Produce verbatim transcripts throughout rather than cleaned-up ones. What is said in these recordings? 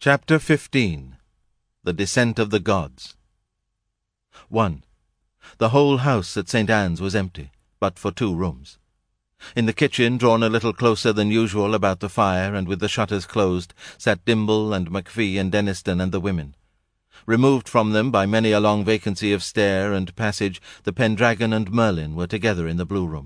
Chapter fifteen. The Descent of the Gods. one. The whole house at Saint Anne's was empty, but for two rooms. In the kitchen, drawn a little closer than usual about the fire, and with the shutters closed, sat Dimble and McPhee and Denniston and the women. Removed from them by many a long vacancy of stair and passage, the Pendragon and Merlin were together in the blue room.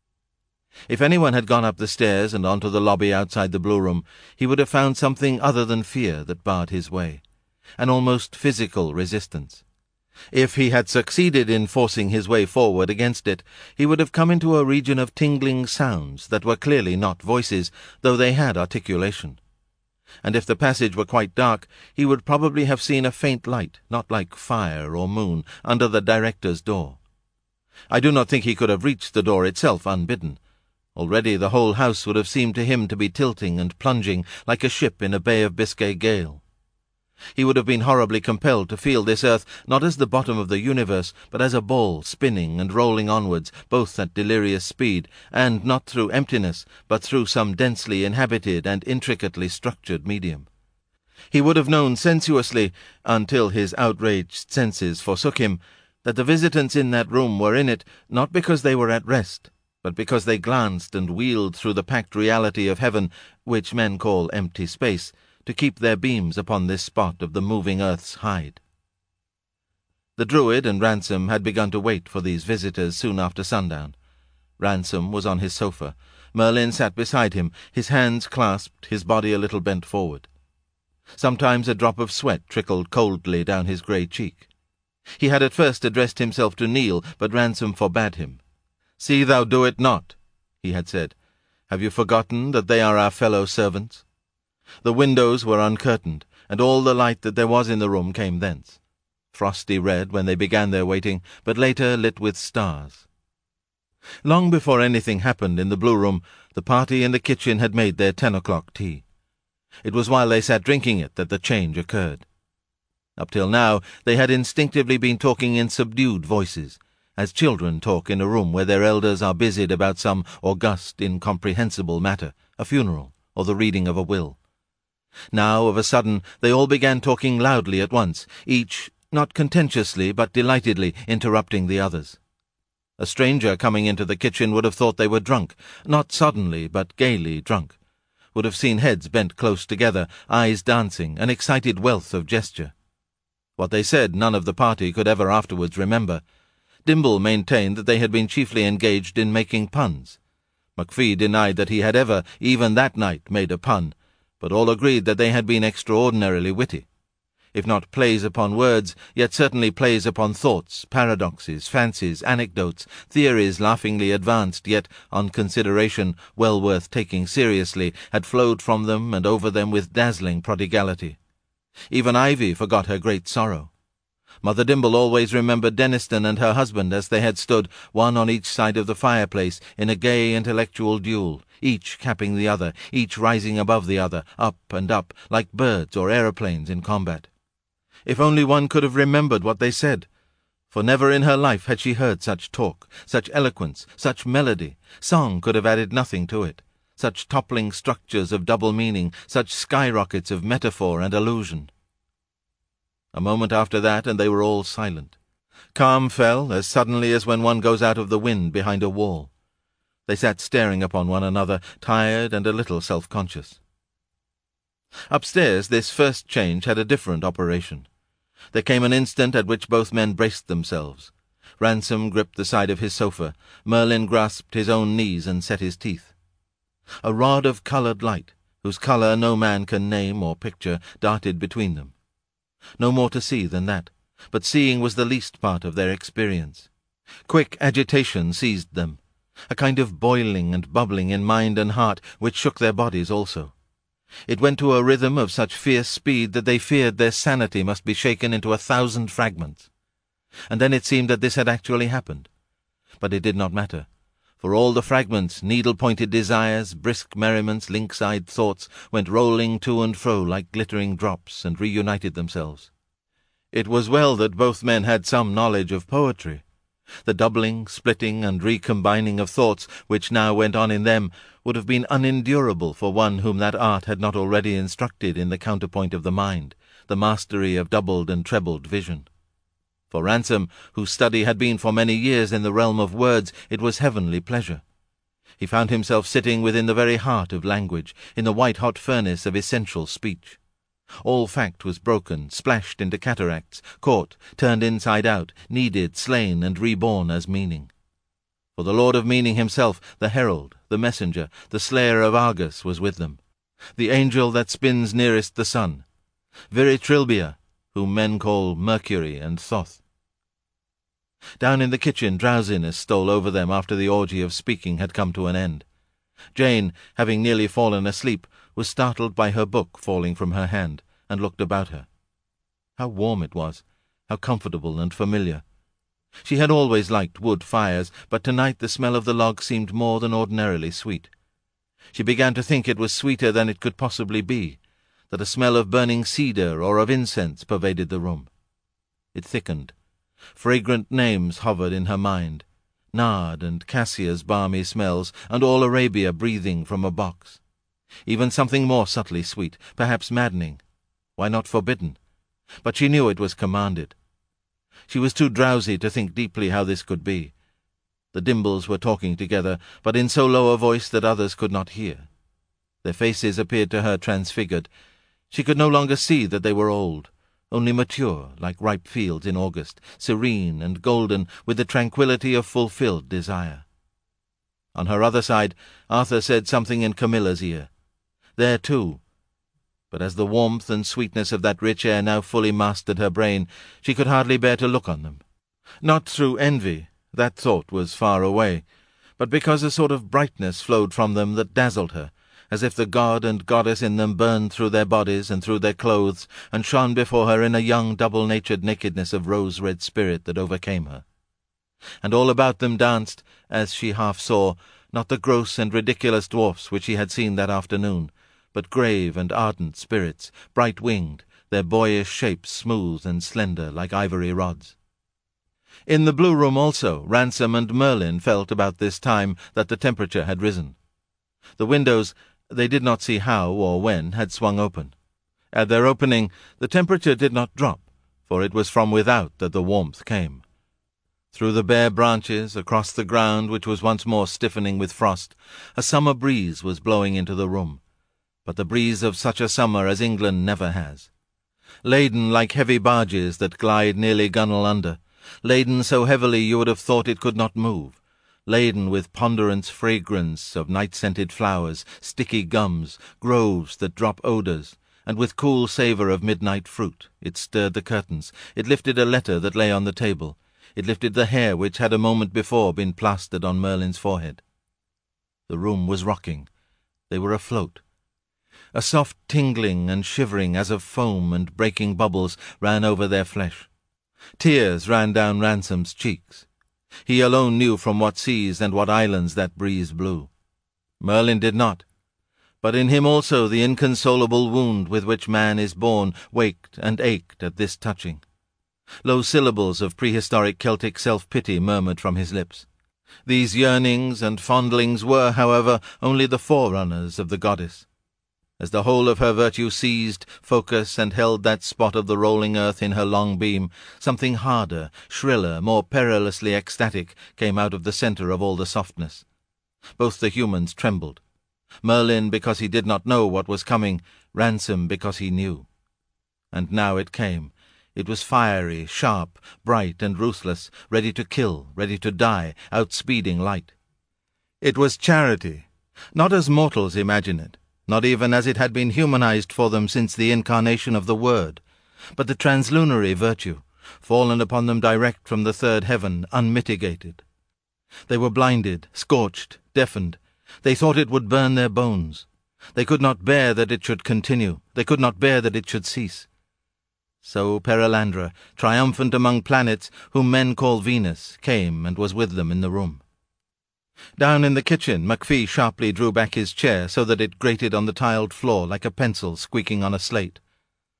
If anyone had gone up the stairs and onto the lobby outside the blue room, he would have found something other than fear that barred his way, an almost physical resistance. If he had succeeded in forcing his way forward against it, he would have come into a region of tingling sounds that were clearly not voices, though they had articulation. And if the passage were quite dark, he would probably have seen a faint light, not like fire or moon, under the director's door. I do not think he could have reached the door itself unbidden. Already the whole house would have seemed to him to be tilting and plunging like a ship in a Bay of Biscay gale. He would have been horribly compelled to feel this earth not as the bottom of the universe, but as a ball spinning and rolling onwards, both at delirious speed, and not through emptiness, but through some densely inhabited and intricately structured medium. He would have known sensuously, until his outraged senses forsook him, that the visitants in that room were in it not because they were at rest, but because they glanced and wheeled through the packed reality of heaven, which men call empty space, to keep their beams upon this spot of the moving earth's hide. The Druid and Ransom had begun to wait for these visitors soon after sundown. Ransom was on his sofa. Merlin sat beside him, his hands clasped, his body a little bent forward. Sometimes a drop of sweat trickled coldly down his grey cheek. He had at first addressed himself to Neil, but Ransom forbade him. "See thou do it not," he had said. "Have you forgotten that they are our fellow servants?" The windows were uncurtained, and all the light that there was in the room came thence. Frosty red when they began their waiting, but later lit with stars. Long before anything happened in the blue room, the party in the kitchen had made their ten o'clock tea. It was while they sat drinking it that the change occurred. Up till now they had instinctively been talking in subdued voices, as children talk in a room where their elders are busied about some august, incomprehensible matter, a funeral, or the reading of a will. Now, of a sudden, they all began talking loudly at once, each, not contentiously but delightedly, interrupting the others. A stranger coming into the kitchen would have thought they were drunk, not suddenly but gaily drunk, would have seen heads bent close together, eyes dancing, an excited wealth of gesture. What they said none of the party could ever afterwards remember. Dimble maintained that they had been chiefly engaged in making puns. McPhee denied that he had ever, even that night, made a pun, but all agreed that they had been extraordinarily witty. If not plays upon words, yet certainly plays upon thoughts, paradoxes, fancies, anecdotes, theories laughingly advanced, yet, on consideration, well worth taking seriously, had flowed from them and over them with dazzling prodigality. Even Ivy forgot her great sorrow. Mother Dimble always remembered Denniston and her husband as they had stood, one on each side of the fireplace, in a gay intellectual duel, each capping the other, each rising above the other, up and up, like birds or aeroplanes in combat. If only one could have remembered what they said, for never in her life had she heard such talk, such eloquence, such melody. Song could have added nothing to it. Such toppling structures of double meaning, such skyrockets of metaphor and allusion. A moment after that, and they were all silent. Calm fell, as suddenly as when one goes out of the wind behind a wall. They sat staring upon one another, tired and a little self-conscious. Upstairs, this first change had a different operation. There came an instant at which both men braced themselves. Ransom gripped the side of his sofa. Merlin grasped his own knees and set his teeth. A rod of coloured light, whose colour no man can name or picture, darted between them. No more to see than that, but seeing was the least part of their experience. Quick agitation seized them, a kind of boiling and bubbling in mind and heart which shook their bodies also. It went to a rhythm of such fierce speed that they feared their sanity must be shaken into a thousand fragments. And then it seemed that this had actually happened. But it did not matter. For all the fragments, needle-pointed desires, brisk merriments, lynx-eyed thoughts, went rolling to and fro like glittering drops, and reunited themselves. It was well that both men had some knowledge of poetry, The doubling, splitting, and recombining of thoughts which now went on in them would have been unendurable for one whom that art had not already instructed in the counterpoint of the mind, the mastery of doubled and trebled vision. For Ransom, whose study had been for many years in the realm of words, it was heavenly pleasure. He found himself sitting within the very heart of language, in the white-hot furnace of essential speech. All fact was broken, splashed into cataracts, caught, turned inside out, kneaded, slain, and reborn as meaning. For the Lord of Meaning himself, the herald, the messenger, the slayer of Argus, was with them, the angel that spins nearest the sun, Viritrilbia, whom men call Mercury and Thoth. Down in the kitchen drowsiness stole over them after the orgy of speaking had come to an end. Jane, having nearly fallen asleep, was startled by her book falling from her hand, and looked about her. How warm it was, how comfortable and familiar. She had always liked wood fires, but tonight the smell of the log seemed more than ordinarily sweet. She began to think it was sweeter than it could possibly be, that a smell of burning cedar or of incense pervaded the room. It thickened. Fragrant names hovered in her mind, nard and cassia's balmy smells, and all Arabia breathing from a box. Even something more subtly sweet, perhaps maddening. Why not forbidden? But she knew it was commanded. She was too drowsy to think deeply how this could be. The Dimbles were talking together, but in so low a voice that others could not hear. Their faces appeared to her transfigured. She could no longer see that they were old, only mature, like ripe fields in August, serene and golden with the tranquillity of fulfilled desire. On her other side, Arthur said something in Camilla's ear. There too. But as the warmth and sweetness of that rich air now fully mastered her brain, she could hardly bear to look on them. Not through envy, that thought was far away, but because a sort of brightness flowed from them that dazzled her, as if the god and goddess in them burned through their bodies and through their clothes, and shone before her in a young double-natured nakedness of rose-red spirit that overcame her. And all about them danced, as she half saw, not the gross and ridiculous dwarfs which she had seen that afternoon, but grave and ardent spirits, bright-winged, their boyish shapes smooth and slender like ivory rods. In the blue room also, Ransom and Merlin felt about this time that the temperature had risen. The windows, they did not see how or when, had swung open. At their opening, the temperature did not drop, for it was from without that the warmth came. Through the bare branches, across the ground which was once more stiffening with frost, a summer breeze was blowing into the room, but the breeze of such a summer as England never has. Laden like heavy barges that glide nearly gunwale under, laden so heavily you would have thought it could not move, laden with ponderous fragrance of night-scented flowers, sticky gums, groves that drop odours, and with cool savour of midnight fruit. It stirred the curtains, it lifted a letter that lay on the table, it lifted the hair which had a moment before been plastered on Merlin's forehead. The room was rocking. They were afloat. A soft tingling and shivering as of foam and breaking bubbles ran over their flesh. Tears ran down Ransom's cheeks. He alone knew from what seas and what islands that breeze blew. Merlin did not. But in him also the inconsolable wound with which man is born waked and ached at this touching. Low syllables of prehistoric Celtic self-pity murmured from his lips. These yearnings and fondlings were, however, only the forerunners of the goddess. As the whole of her virtue seized, focus, and held that spot of the rolling earth in her long beam, something harder, shriller, more perilously ecstatic came out of the centre of all the softness. Both the humans trembled. Merlin because he did not know what was coming, Ransom because he knew. And now it came. It was fiery, sharp, bright, and ruthless, ready to kill, ready to die, outspeeding light. It was charity, not as mortals imagine it, not even as it had been humanized for them since the incarnation of the Word, but the translunary virtue, fallen upon them direct from the third heaven, unmitigated. They were blinded, scorched, deafened. They thought it would burn their bones. They could not bear that it should continue. They could not bear that it should cease. So Perelandra, triumphant among planets, whom men call Venus, came and was with them in the room. Down in the kitchen, MacPhee sharply drew back his chair so that it grated on the tiled floor like a pencil squeaking on a slate.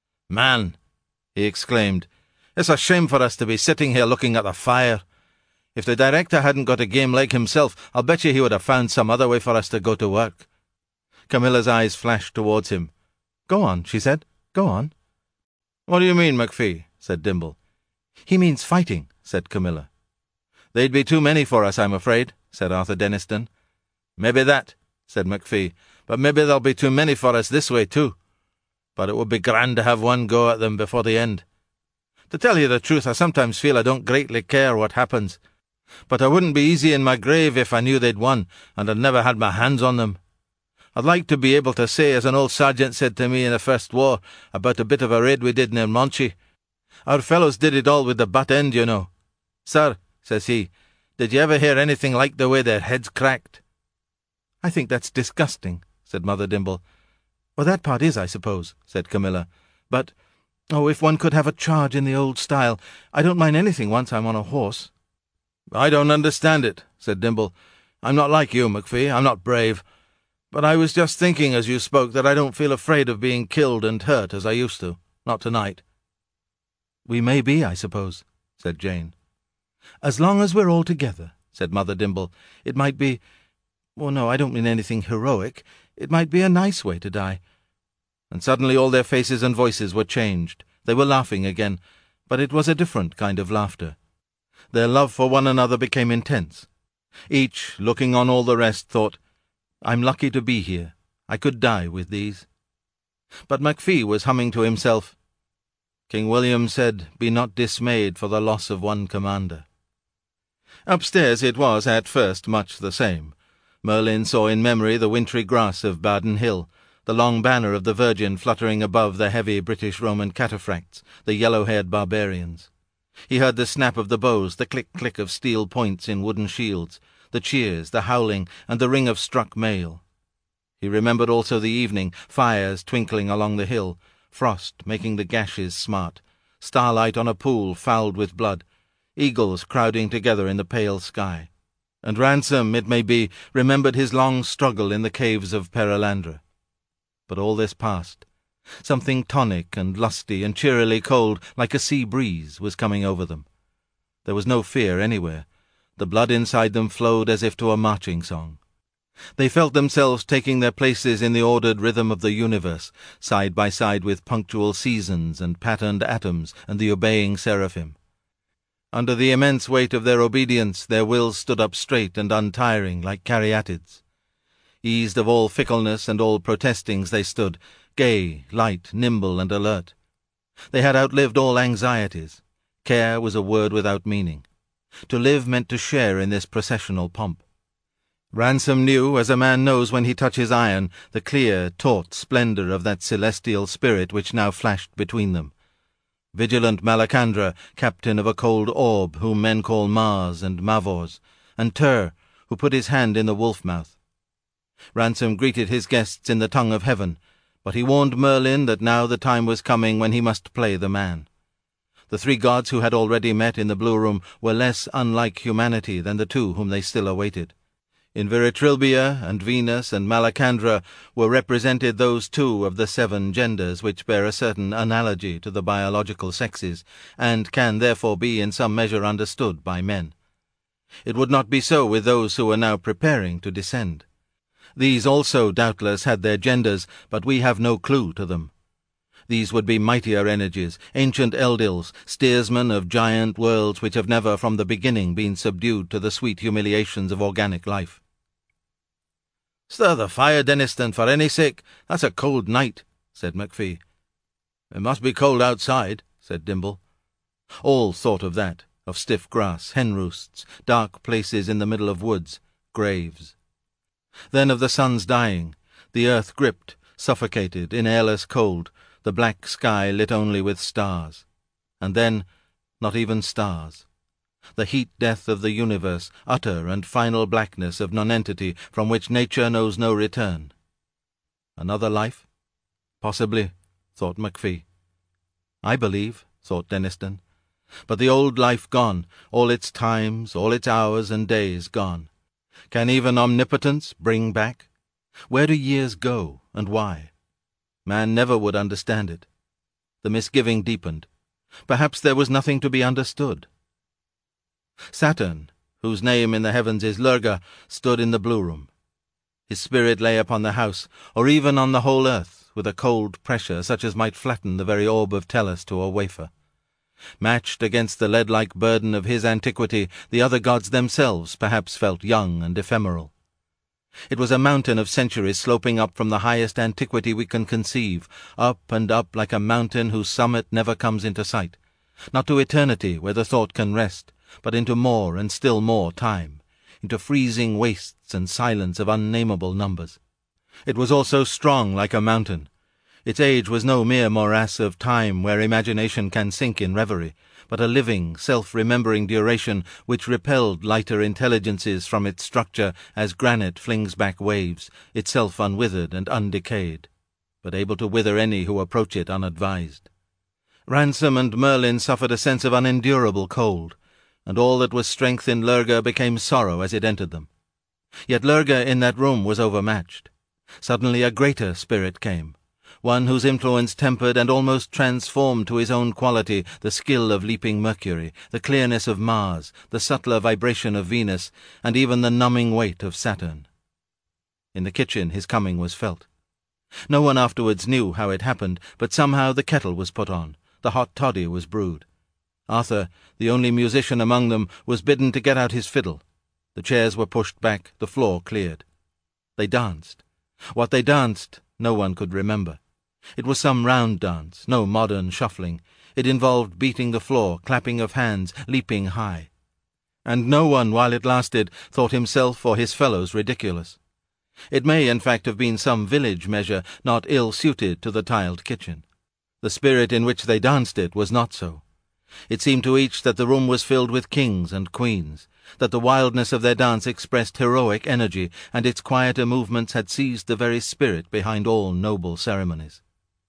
"Man," he exclaimed, "it's a shame for us to be sitting here looking at the fire. If the director hadn't got a game leg himself, I'll bet you he would have found some other way for us to go to work." Camilla's eyes flashed towards him. "Go on," she said. "Go on." "What do you mean, McPhee?" said Dimble. "He means fighting," said Camilla. "They'd be too many for us, I'm afraid," said Arthur Denniston. "Maybe that," said McPhee, "but maybe there'll be too many for us this way too. But it would be grand to have one go at them before the end. To tell you the truth, I sometimes feel I don't greatly care what happens. But I wouldn't be easy in my grave if I knew they'd won, and I'd never had my hands on them. I'd like to be able to say, as an old sergeant said to me in the First War, about a bit of a raid we did near Monchy, 'Our fellows did it all with the butt end, you know. Sir,' says he, 'did you ever hear anything like the way their heads cracked?'" "I think that's disgusting," said Mother Dimble. "Well, that part is, I suppose," said Camilla. "But, oh, if one could have a charge in the old style, I don't mind anything once I'm on a horse." "I don't understand it," said Dimble. "I'm not like you, McPhee. I'm not brave. But I was just thinking as you spoke that I don't feel afraid of being killed and hurt as I used to. Not tonight." "We may be, I suppose," said Jane. "As long as we're all together," said Mother Dimble. "It might be— oh, no, I don't mean anything heroic. It might be a nice way to die." And suddenly all their faces and voices were changed. They were laughing again, but it was a different kind of laughter. Their love for one another became intense. Each, looking on all the rest, thought, "I'm lucky to be here. I could die with these." But McPhee was humming to himself, "King William said, 'Be not dismayed for the loss of one commander.'" Upstairs it was at first much the same. Merlin saw in memory the wintry grass of Baden Hill, the long banner of the Virgin fluttering above the heavy British Roman cataphracts, the yellow-haired barbarians. He heard the snap of the bows, the click-click of steel points in wooden shields, the cheers, the howling, and the ring of struck mail. He remembered also the evening, fires twinkling along the hill, frost making the gashes smart, starlight on a pool fouled with blood, eagles crowding together in the pale sky. And Ransom, it may be, remembered his long struggle in the caves of Perelandra. But all this passed. Something tonic and lusty and cheerily cold, like a sea breeze, was coming over them. There was no fear anywhere. The blood inside them flowed as if to a marching song. They felt themselves taking their places in the ordered rhythm of the universe, side by side with punctual seasons and patterned atoms and the obeying seraphim. Under the immense weight of their obedience, their wills stood up straight and untiring like caryatids. Eased of all fickleness and all protestings they stood, gay, light, nimble, and alert. They had outlived all anxieties. Care was a word without meaning. To live meant to share in this processional pomp. Ransom knew, as a man knows when he touches iron, the clear, taut splendour of that celestial spirit which now flashed between them. Vigilant Malacandra, captain of a cold orb whom men call Mars and Mavors, and Tur, who put his hand in the wolf-mouth. Ransom greeted his guests in the tongue of heaven, but he warned Merlin that now the time was coming when he must play the man. The three gods who had already met in the Blue Room were less unlike humanity than the two whom they still awaited. In Viritrilbia and Venus and Malacandra were represented those two of the seven genders which bear a certain analogy to the biological sexes, and can therefore be in some measure understood by men. It would not be so with those who were now preparing to descend. These also doubtless had their genders, but we have no clue to them. These would be mightier energies, ancient Eldils, steersmen of giant worlds which have never from the beginning been subdued to the sweet humiliations of organic life. "Stir the fire, Denniston, for any sake. That's a cold night," said McPhee. "It must be cold outside," said Dimble. All thought of that, of stiff grass, hen-roosts, dark places in the middle of woods, graves. Then of the sun's dying, the earth gripped, suffocated, in airless cold, the black sky lit only with stars. And then, not even stars. The heat-death of the universe, utter and final blackness of nonentity from which nature knows no return. Another life? Possibly, thought McPhee. I believe, thought Denniston. But the old life gone, all its times, all its hours and days gone. Can even omnipotence bring back? Where do years go, and why? Man never would understand it. The misgiving deepened. Perhaps there was nothing to be understood. Saturn, whose name in the heavens is Lurga, stood in the blue room. His spirit lay upon the house, or even on the whole earth, with a cold pressure such as might flatten the very orb of Tellus to a wafer. Matched against the lead-like burden of his antiquity, the other gods themselves perhaps felt young and ephemeral. It was a mountain of centuries sloping up from the highest antiquity we can conceive, up and up like a mountain whose summit never comes into sight, not to eternity where the thought can rest, but into more and still more time, into freezing wastes and silence of unnameable numbers. It was also strong like a mountain. Its age was no mere morass of time where imagination can sink in reverie, but a living, self-remembering duration which repelled lighter intelligences from its structure as granite flings back waves, itself unwithered and undecayed, but able to wither any who approach it unadvised. Ransom and Merlin suffered a sense of unendurable cold, and all that was strength in Lurga became sorrow as it entered them. Yet Lurga in that room was overmatched. Suddenly a greater spirit came, one whose influence tempered and almost transformed to his own quality the skill of leaping Mercury, the clearness of Mars, the subtler vibration of Venus, and even the numbing weight of Saturn. In the kitchen his coming was felt. No one afterwards knew how it happened, but somehow the kettle was put on, the hot toddy was brewed. Arthur, the only musician among them, was bidden to get out his fiddle. The chairs were pushed back, the floor cleared. They danced. What they danced no one could remember. It was some round dance, no modern shuffling. It involved beating the floor, clapping of hands, leaping high. And no one, while it lasted, thought himself or his fellows ridiculous. It may, in fact, have been some village measure not ill-suited to the tiled kitchen. The spirit in which they danced it was not so. It seemed to each that the room was filled with kings and queens, that the wildness of their dance expressed heroic energy, and its quieter movements had seized the very spirit behind all noble ceremonies.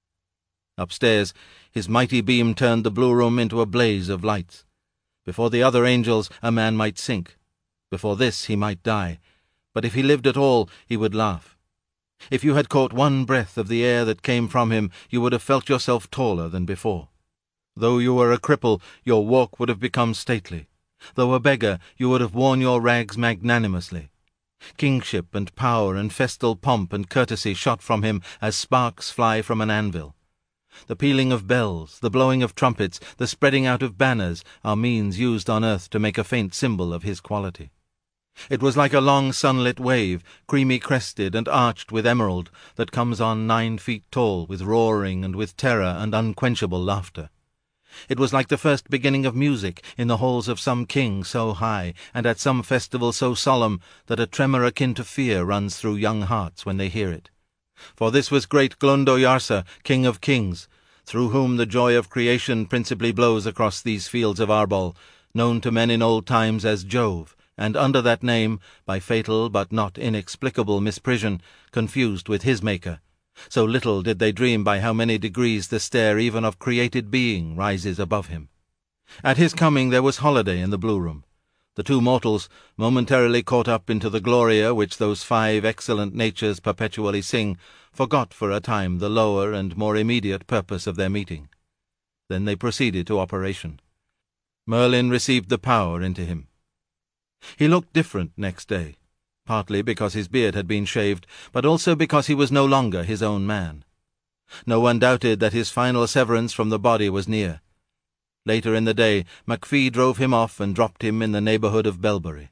Upstairs, his mighty beam turned the blue room into a blaze of lights. Before the other angels a man might sink. Before this he might die. But if he lived at all, he would laugh. If you had caught one breath of the air that came from him, you would have felt yourself taller than before. Though you were a cripple, your walk would have become stately. Though a beggar, you would have worn your rags magnanimously. Kingship and power and festal pomp and courtesy shot from him as sparks fly from an anvil. The pealing of bells, the blowing of trumpets, the spreading out of banners are means used on earth to make a faint symbol of his quality. It was like a long sunlit wave, creamy-crested and arched with emerald, that comes on nine feet tall with roaring and with terror and unquenchable laughter. It was like the first beginning of music in the halls of some king so high, and at some festival so solemn, that a tremor akin to fear runs through young hearts when they hear it. For this was great Glundoyarsa, king of kings, through whom the joy of creation principally blows across these fields of Arbol, known to men in old times as Jove, and under that name, by fatal but not inexplicable misprision, confused with his maker. So little did they dream by how many degrees the stair even of created being rises above him. At his coming there was holiday in the blue room. The two mortals, momentarily caught up into the gloria which those five excellent natures perpetually sing, forgot for a time the lower and more immediate purpose of their meeting. Then they proceeded to operation. Merlin received the power into him. He looked different next day, partly because his beard had been shaved, but also because he was no longer his own man. No one doubted that his final severance from the body was near. Later in the day, Macfie drove him off and dropped him in the neighbourhood of Belbury.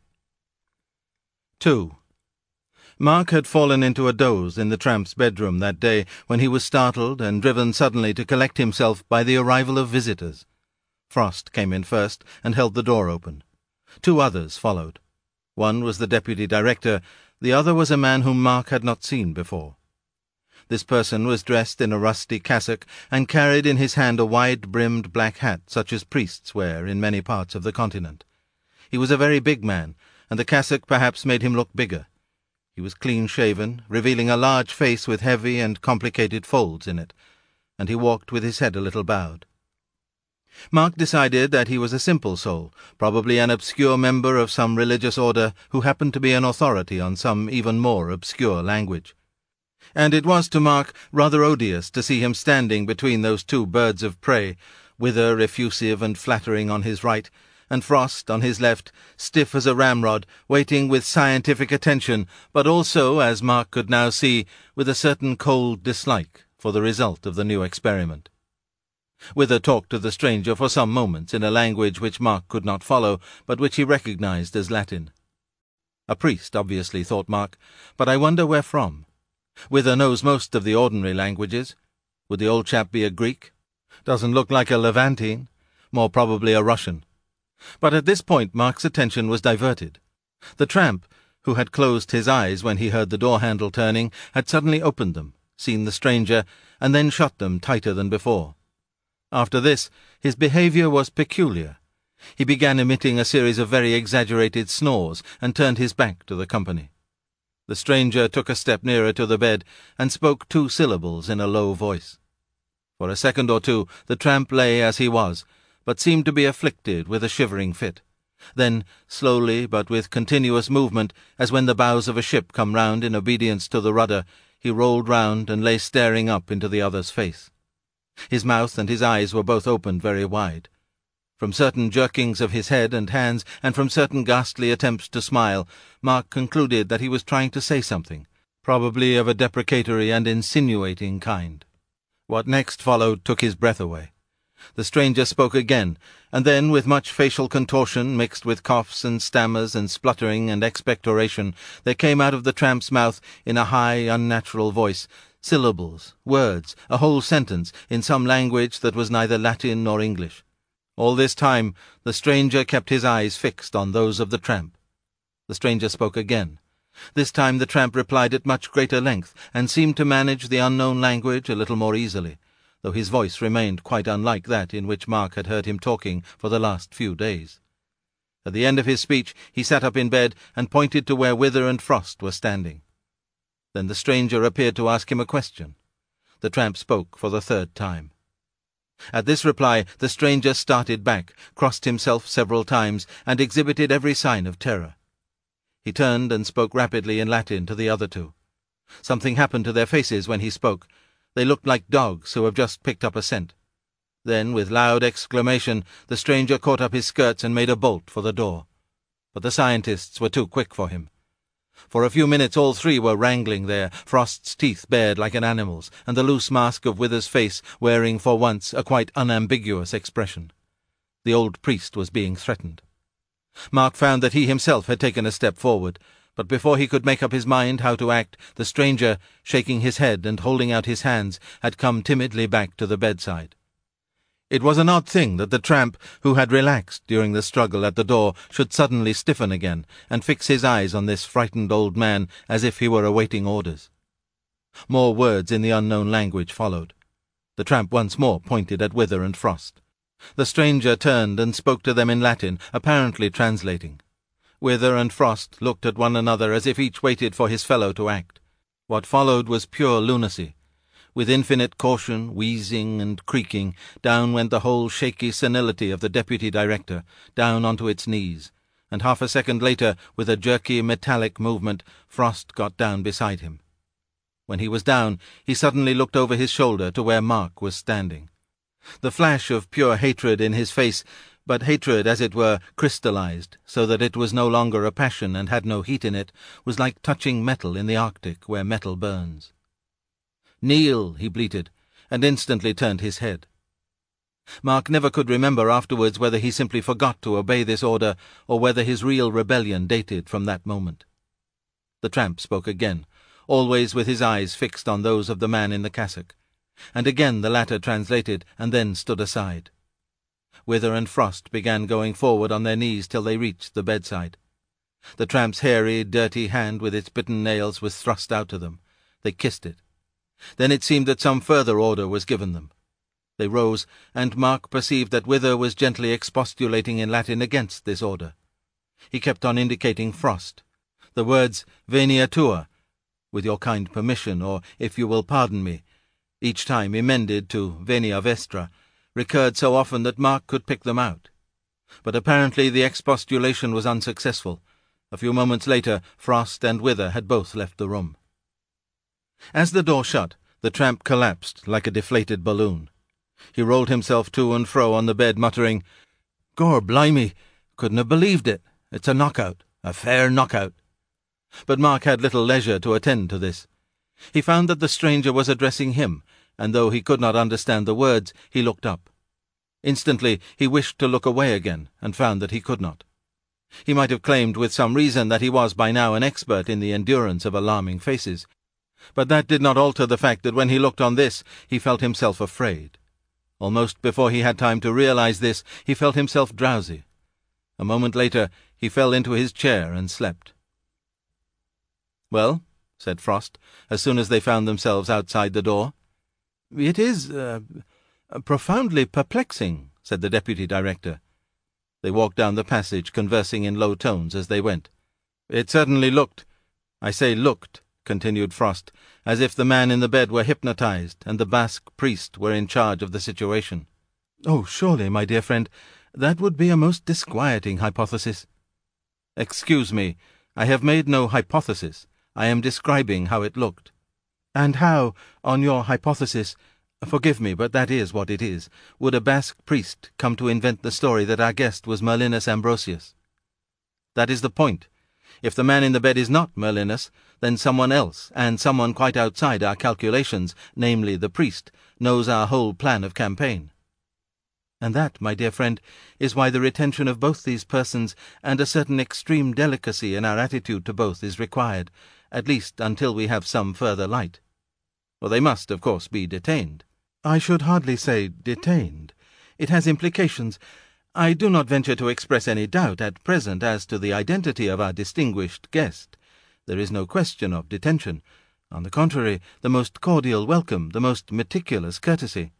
Two. Mark had fallen into a doze in the tramp's bedroom that day when he was startled and driven suddenly to collect himself by the arrival of visitors. Frost came in first and held the door open. Two others followed. One was the deputy director, the other was a man whom Mark had not seen before. This person was dressed in a rusty cassock and carried in his hand a wide-brimmed black hat such as priests wear in many parts of the continent. He was a very big man, and the cassock perhaps made him look bigger. He was clean-shaven, revealing a large face with heavy and complicated folds in it, and he walked with his head a little bowed. Mark decided that he was a simple soul, probably an obscure member of some religious order who happened to be an authority on some even more obscure language. And it was to Mark rather odious to see him standing between those two birds of prey, Wither effusive and flattering on his right, and Frost, on his left, stiff as a ramrod, waiting with scientific attention, but also, as Mark could now see, with a certain cold dislike for the result of the new experiment. Wither talked to the stranger for some moments in a language which Mark could not follow, but which he recognized as Latin. A priest, obviously, thought Mark, but I wonder where from. Wither knows most of the ordinary languages. Would the old chap be a Greek? Doesn't look like a Levantine. More probably a Russian. But at this point Mark's attention was diverted. The tramp, who had closed his eyes when he heard the door-handle turning, had suddenly opened them, seen the stranger, and then shut them tighter than before. After this, his behaviour was peculiar. He began emitting a series of very exaggerated snores and turned his back to the company. The stranger took a step nearer to the bed and spoke two syllables in a low voice. For a second or two the tramp lay as he was, but seemed to be afflicted with a shivering fit. Then, slowly but with continuous movement, as when the bows of a ship come round in obedience to the rudder, he rolled round and lay staring up into the other's face. His mouth and his eyes were both opened very wide. From certain jerkings of his head and hands, and from certain ghastly attempts to smile, Mark concluded that he was trying to say something, probably of a deprecatory and insinuating kind. What next followed took his breath away. The stranger spoke again, and then, with much facial contortion mixed with coughs and stammers and spluttering and expectoration, there came out of the tramp's mouth, in a high, unnatural voice, syllables, words, a whole sentence, in some language that was neither Latin nor English. All this time the stranger kept his eyes fixed on those of the tramp. The stranger spoke again. This time the tramp replied at much greater length, and seemed to manage the unknown language a little more easily, though his voice remained quite unlike that in which Mark had heard him talking for the last few days. At the end of his speech he sat up in bed and pointed to where Wither and Frost were standing. Then the stranger appeared to ask him a question. The tramp spoke for the third time. At this reply the stranger started back, crossed himself several times, and exhibited every sign of terror. He turned and spoke rapidly in Latin to the other two. Something happened to their faces when he spoke. They looked like dogs who have just picked up a scent. Then, with loud exclamation, the stranger caught up his skirts and made a bolt for the door. But the scientists were too quick for him. For a few minutes all three were wrangling there, Frost's teeth bared like an animal's, and the loose mask of Wither's face wearing for once a quite unambiguous expression. The old priest was being threatened. Mark found that he himself had taken a step forward, but before he could make up his mind how to act, the stranger, shaking his head and holding out his hands, had come timidly back to the bedside. It was an odd thing that the tramp, who had relaxed during the struggle at the door, should suddenly stiffen again, and fix his eyes on this frightened old man as if he were awaiting orders. More words in the unknown language followed. The tramp once more pointed at Wither and Frost. The stranger turned and spoke to them in Latin, apparently translating. Wither and Frost looked at one another as if each waited for his fellow to act. What followed was pure lunacy. With infinite caution, wheezing and creaking, down went the whole shaky senility of the deputy director, down onto its knees, and half a second later, with a jerky metallic movement, Frost got down beside him. When he was down, he suddenly looked over his shoulder to where Mark was standing. The flash of pure hatred in his face, but hatred, as it were, crystallized, so that it was no longer a passion and had no heat in it, was like touching metal in the Arctic where metal burns. "Kneel," he bleated, and instantly turned his head. Mark never could remember afterwards whether he simply forgot to obey this order, or whether his real rebellion dated from that moment. The tramp spoke again, always with his eyes fixed on those of the man in the cassock, and again the latter translated, and then stood aside. Wither and Frost began going forward on their knees till they reached the bedside. The tramp's hairy, dirty hand with its bitten nails was thrust out to them. They kissed it. Then it seemed that some further order was given them. They rose, and Mark perceived that Wither was gently expostulating in Latin against this order. He kept on indicating Frost. The words "venia tua," "with your kind permission," or "if you will pardon me," each time emended to "venia vestra," recurred so often that Mark could pick them out. But apparently the expostulation was unsuccessful. A few moments later, Frost and Wither had both left the room. As the door shut, the tramp collapsed like a deflated balloon. He rolled himself to and fro on the bed, muttering, "Gor blimey, Couldn't have believed it. It's a knockout, a fair knockout." But Mark had little leisure to attend to this. He found that the stranger was addressing him, and though he could not understand the words, he looked up. Instantly he wished to look away again, and found that he could not. He might have claimed with some reason that he was by now an expert in the endurance of alarming faces, but that did not alter the fact that when he looked on this, he felt himself afraid. Almost before he had time to realize this, he felt himself drowsy. A moment later, he fell into his chair and slept. "Well," said Frost, as soon as they found themselves outside the door. "It is, uh, profoundly perplexing," said the deputy director. They walked down the passage, conversing in low tones as they went. "It certainly looked, I say looked," continued Frost, "as if the man in the bed were hypnotized, and the Basque priest were in charge of the situation." "Oh, surely, my dear friend, that would be a most disquieting hypothesis." "Excuse me, I have made no hypothesis. I am describing how it looked." "And how, on your hypothesis, forgive me, but that is what it is, would a Basque priest come to invent the story that our guest was Merlinus Ambrosius?" "That is the point. If the man in the bed is not Merlinus, then someone else, and someone quite outside our calculations, namely the priest, knows our whole plan of campaign." "And that, my dear friend, is why the retention of both these persons and a certain extreme delicacy in our attitude to both is required, at least until we have some further light." "Well, they must, of course, be detained." "I should hardly say detained. It has implications. I do not venture to express any doubt at present as to the identity of our distinguished guest. There is no question of detention. On the contrary, the most cordial welcome, the most meticulous courtesy."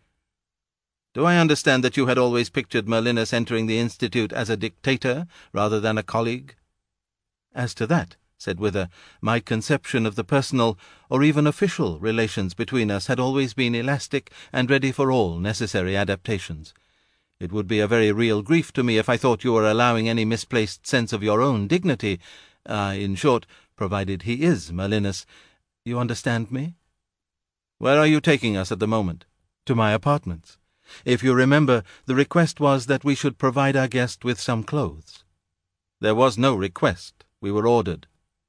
"Do I understand that you had always pictured Merlinus entering the Institute as a dictator rather than a colleague?" "As to that," said Wither, "my conception of the personal, or even official, relations between us had always been elastic and ready for all necessary adaptations. It would be a very real grief to me if I thought you were allowing any misplaced sense of your own dignity, uh, in short, provided he is Merlinus. You understand me?" "Where are you taking us at the moment?" "To my apartments. If you remember, the request was that we should provide our guest with some clothes." "There was no request. We were ordered."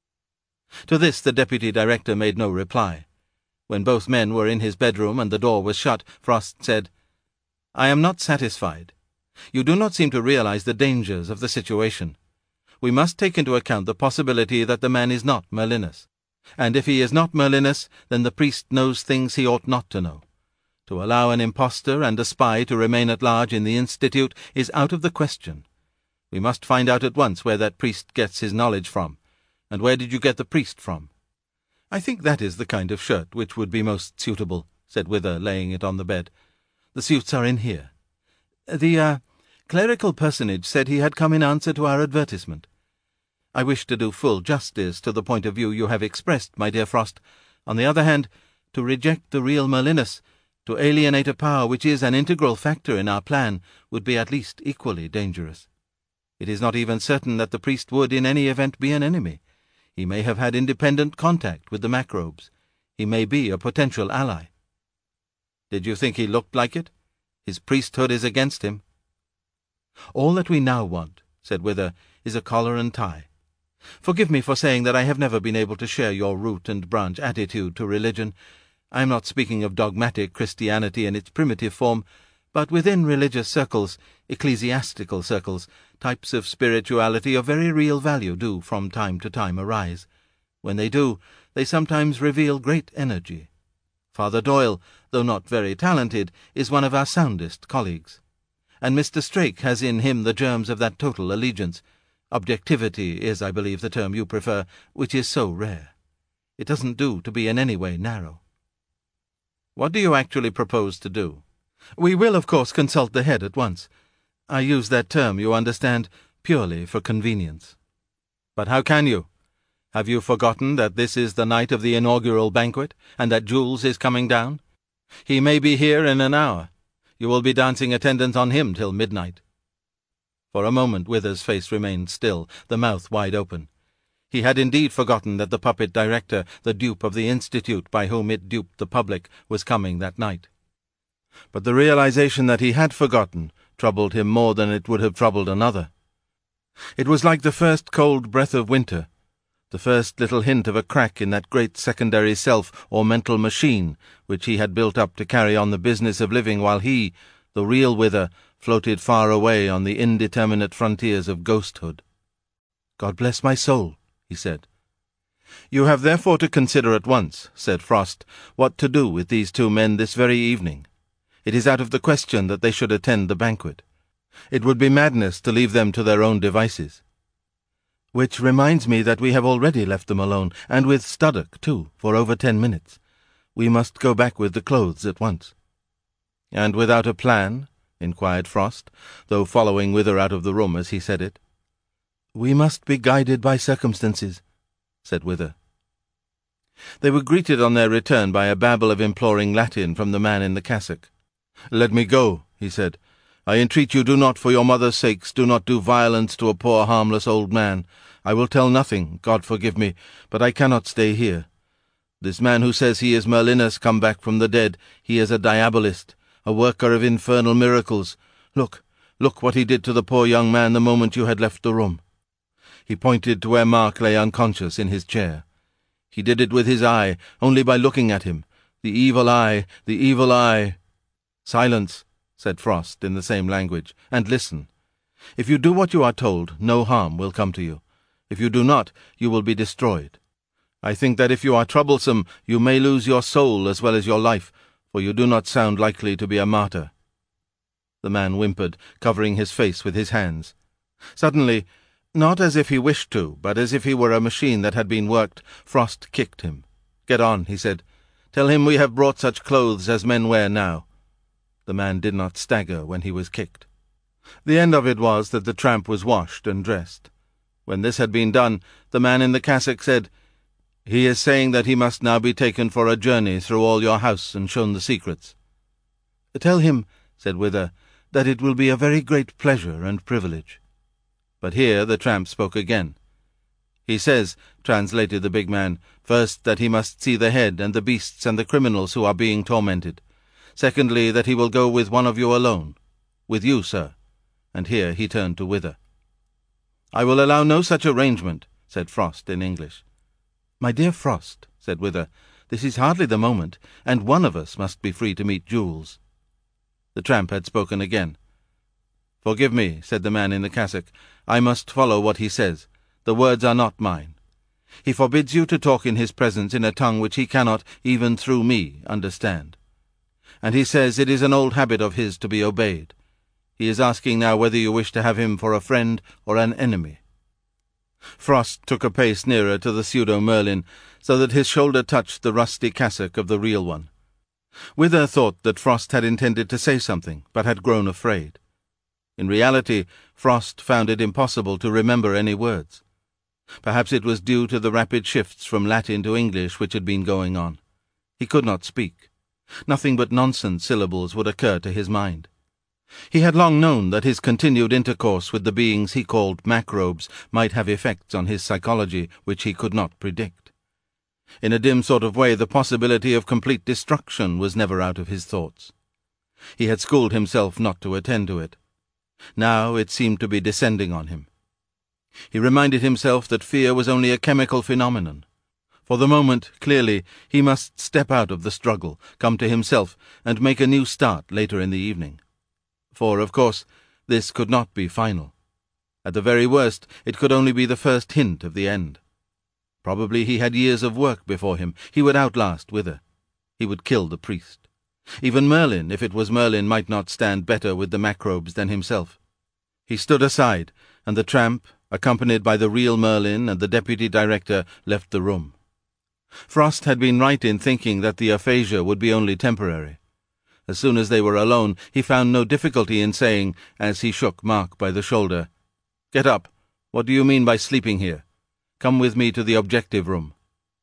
To this the deputy director made no reply. When both men were in his bedroom and the door was shut, Frost said, "I am not satisfied. You do not seem to realize the dangers of the situation. We must take into account the possibility that the man is not Merlinus. And if he is not Merlinus, then the priest knows things he ought not to know. To allow an impostor and a spy to remain at large in the Institute is out of the question. We must find out at once where that priest gets his knowledge from. And where did you get the priest from?" "I think that is the kind of shirt which would be most suitable," said Wither, laying it on the bed. "The suits are in here. The, uh, clerical personage said he had come in answer to our advertisement. I wish to do full justice to the point of view you have expressed, my dear Frost. On the other hand, to reject the real Merlinus, to alienate a power which is an integral factor in our plan, would be at least equally dangerous. It is not even certain that the priest would in any event be an enemy. He may have had independent contact with the Macrobes. He may be a potential ally." "Did you think he looked like it? His priesthood is against him." "All that we now want," said Wither, "is a collar and tie. Forgive me for saying that I have never been able to share your root and branch attitude to religion. I am not speaking of dogmatic Christianity in its primitive form, but within religious circles, ecclesiastical circles, types of spirituality of very real value do from time to time arise. When they do, they sometimes reveal great energy. Father Doyle, though not very talented, is one of our soundest colleagues. And Mister Strake has in him the germs of that total allegiance. Objectivity is, I believe, the term you prefer, which is so rare. It doesn't do to be in any way narrow." "What do you actually propose to do?" "We will, of course, consult the head at once. I use that term, you understand, purely for convenience." "But how can you? Have you forgotten that this is the night of the inaugural banquet, and that Jules is coming down? He may be here in an hour. You will be dancing attendance on him till midnight." For a moment Wither's face remained still, the mouth wide open. He had indeed forgotten that the puppet director, the dupe of the Institute by whom it duped the public, was coming that night. But the realization that he had forgotten troubled him more than it would have troubled another. It was like the first cold breath of winter, the first little hint of a crack in that great secondary self or mental machine which he had built up to carry on the business of living while he, the real Wither, floated far away on the indeterminate frontiers of ghosthood. "God bless my soul," he said. "You have therefore to consider at once," said Frost, "what to do with these two men this very evening. It is out of the question that they should attend the banquet. It would be madness to leave them to their own devices. Which reminds me that we have already left them alone, and with Studdock, too, for over ten minutes. We must go back with the clothes at once." "And without a plan?" inquired Frost, though following Wither out of the room as he said it. "We must be guided by circumstances," said Wither. They were greeted on their return by a babble of imploring Latin from the man in the cassock. "Let me go," he said. "I entreat you, do not, for your mother's sakes, do not do violence to a poor harmless old man. I will tell nothing, God forgive me, but I cannot stay here. This man who says he is Merlinus come back from the dead, he is a diabolist, a worker of infernal miracles. Look, look what he did to the poor young man the moment you had left the room." He pointed to where Mark lay unconscious in his chair. "He did it with his eye, only by looking at him. The evil eye, the evil eye." "Silence," said Frost in the same language, "and listen. If you do what you are told, no harm will come to you. If you do not, you will be destroyed. I think that if you are troublesome, you may lose your soul as well as your life, for you do not sound likely to be a martyr." The man whimpered, covering his face with his hands. Suddenly, not as if he wished to, but as if he were a machine that had been worked, Frost kicked him. "Get on," he said. "Tell him we have brought such clothes as men wear now." The man did not stagger when he was kicked. The end of it was that the tramp was washed and dressed. When this had been done, the man in the cassock said, "He is saying that he must now be taken for a journey through all your house and shown the secrets." "Tell him," said Wither, "that it will be a very great pleasure and privilege." But here the tramp spoke again. "He says," translated the big man, "first that he must see the head and the beasts and the criminals who are being tormented. Secondly, that he will go with one of you alone. With you, sir." And here he turned to Wither. "I will allow no such arrangement," said Frost in English. "My dear Frost," said Wither, "this is hardly the moment, and one of us must be free to meet Jules." The tramp had spoken again. "Forgive me," said the man in the cassock. "I must follow what he says. The words are not mine. He forbids you to talk in his presence in a tongue which he cannot, even through me, understand. And he says it is an old habit of his to be obeyed. He is asking now whether you wish to have him for a friend or an enemy." Frost took a pace nearer to the pseudo-Merlin, so that his shoulder touched the rusty cassock of the real one. Wither thought that Frost had intended to say something, but had grown afraid. In reality, Frost found it impossible to remember any words. Perhaps it was due to the rapid shifts from Latin to English which had been going on. He could not speak. Nothing but nonsense syllables would occur to his mind. He had long known that his continued intercourse with the beings he called macrobes might have effects on his psychology which he could not predict. In a dim sort of way, the possibility of complete destruction was never out of his thoughts. He had schooled himself not to attend to it. Now it seemed to be descending on him. He reminded himself that fear was only a chemical phenomenon. For the moment, clearly, he must step out of the struggle, come to himself, and make a new start later in the evening. For, of course, this could not be final. At the very worst, it could only be the first hint of the end. Probably he had years of work before him. He would outlast Wither. He would kill the priest. Even Merlin, if it was Merlin, might not stand better with the macrobes than himself. He stood aside, and the tramp, accompanied by the real Merlin and the deputy director, left the room. Frost had been right in thinking that the aphasia would be only temporary. As soon as they were alone, he found no difficulty in saying, as he shook Mark by the shoulder, "Get up. What do you mean by sleeping here? Come with me to the objective room."